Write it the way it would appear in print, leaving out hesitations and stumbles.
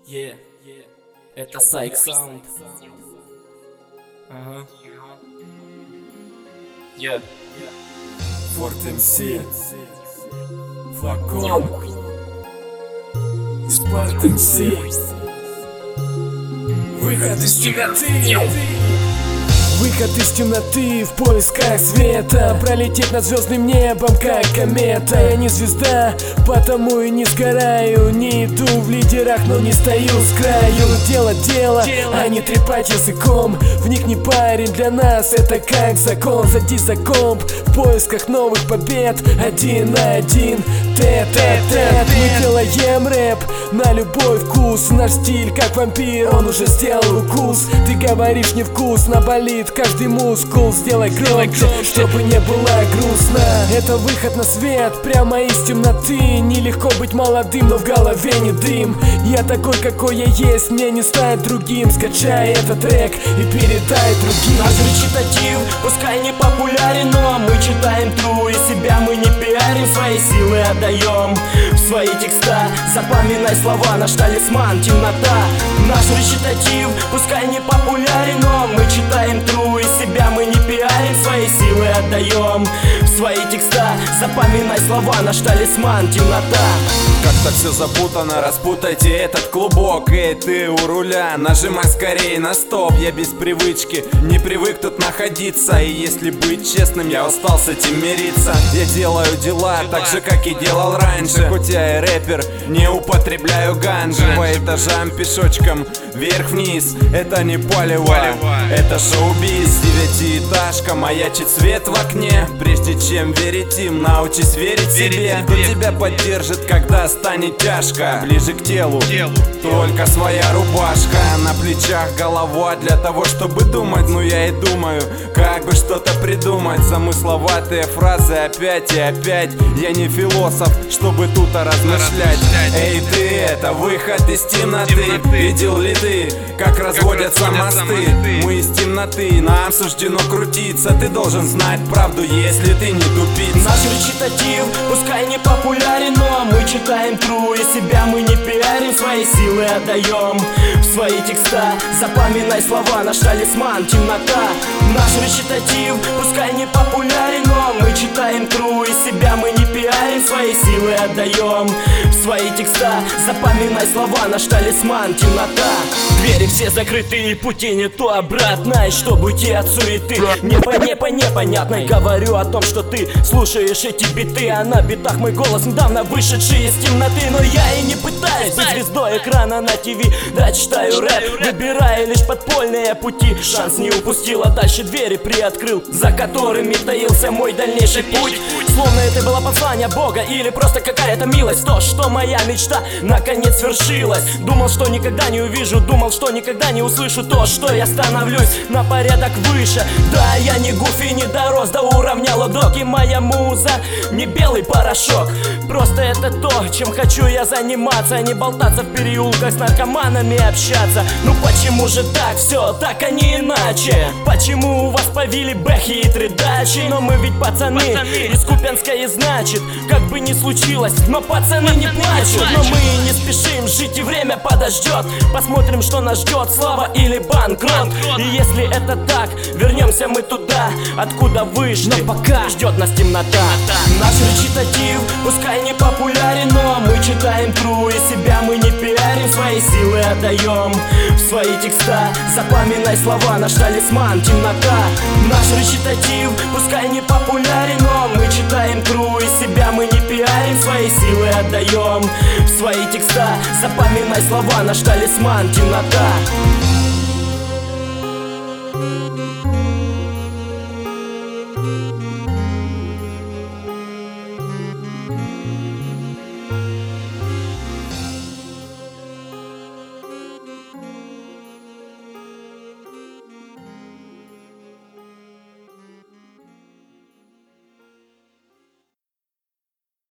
Yeah, это Psych Sound. Ага. Yeah. Форт МС, Флакон, Спарт МС, выход из темноты. Выход из темноты в поисках света, пролететь над звездным небом, как комета. Я не звезда, потому и не сгораю. Не иду в лидерах, но не стою с краю. Дело, а не трепать языком. Вник не парень, для нас это как закон. Садись за комп в поисках новых побед. Один на один, тет-а-тет. Мы делаем рэп на любой вкус. Наш стиль как вампир, он уже сделал укус. Ты говоришь невкусно, болит каждый мускул. Сделай громче, чтобы не было грустно. Это выход на свет, прямо из темноты. Нелегко быть молодым, но в голове не дым. Я такой, какой я есть, мне не стать другим. Скачай этот трек и передай другим. Наш речитатив, пускай не популярен, но мы читаем true. И себя мы не пиарим, свои силы отдаем в свои текста. Запоминай слова, наш талисман, темнота. Наш речитатив, пускай не популярен, но мы читаем true. И себя мы не пиарим, свои силы отдаем в свои текста. Запоминай слова, наш талисман, темнота. Как-то все запутано, распутайте этот клубок. Эй, ты у руля, нажимай скорее на стоп. Я без привычки, не привык тут находиться. И если быть честным, я устал с этим мириться. Я делаю дела так же, как и делал раньше. Хоть я и рэпер, не употребляю ганжи. По этажам пешочком, вверх-вниз. Это не полево, это шоу-биз. Девятиэтажка, маячит свет в окне. Прежде чем верить им, научись верить себе. Кто тебя поддержит, когда станет тяжко. Ближе к телу, только своя рубашка. На плечах голова для того, чтобы думать. Ну я и думаю, как бы что-то придумать. Замысловатые фразы опять и опять. Я не философ, чтобы тут размышлять. Эй ты, это выход из темноты. Видел ли ты, как разводятся мосты? Мы из темноты, нам суждено крутиться. Ты должен знать правду, если ты не тупица. Наш речитатив, пускай не популярен, но мы читаем true. И себя мы не пиарим, свои силы отдаем в свои текста. Запоминай слова, наш талисман, темнота. Наш речитатив, пускай не популярен, но мы читаем true. И себя мы не пиарим, свои силы отдаем в свои текста. Запоминай слова, наш талисман, темнота. Двери все закрыты и пути не то обратно. И чтобы уйти от суеты, непонятно. Говорю о том, что ты слушаешь эти биты. А на битах мой голос недавно вышедший из темноты. Но я и не пытаюсь быть звездой экрана на ТВ. Да, читаю рэп, выбирая лишь подпольные пути. Шанс не упустил, а дальше двери приоткрыл, за которыми таился мой дальнейший путь. Словно это было послание Бога или просто какая-то милость. То, что моя мечта наконец свершилась. Думал, что никогда не увижу, думал, что никогда не услышу то, что я становлюсь на порядок выше. Да, я не гуфи, не дорос до уровня лодок. И моя муза не белый порошок. Просто это то, чем хочу я заниматься. Не болтаться в переулках с наркоманами общаться. Ну почему же так все, так а не иначе? Почему у вас повели бэхи и тридачи? Но мы ведь пацаны из Купянска, и значит, как бы ни случилось, но пацаны не плачут. Но мы не спешим жить, и время подождет. Посмотрим, что нас ждет, слава или банкрот. И если это так, вернемся мы туда, откуда вышли, но пока ждет нас темнота. Наш речитатив, пускай не популярен, но мы читаем true. И себя мы не пиарим, свои силы отдаем в свои текста. Запоминай слова, наш талисман, темнота. Наш речитатив, пускай не популярен, но мы читаем true. И себя мы не пиарим, свои силы отдаем в свои текста. Запоминай слова, наш талисман, темнота.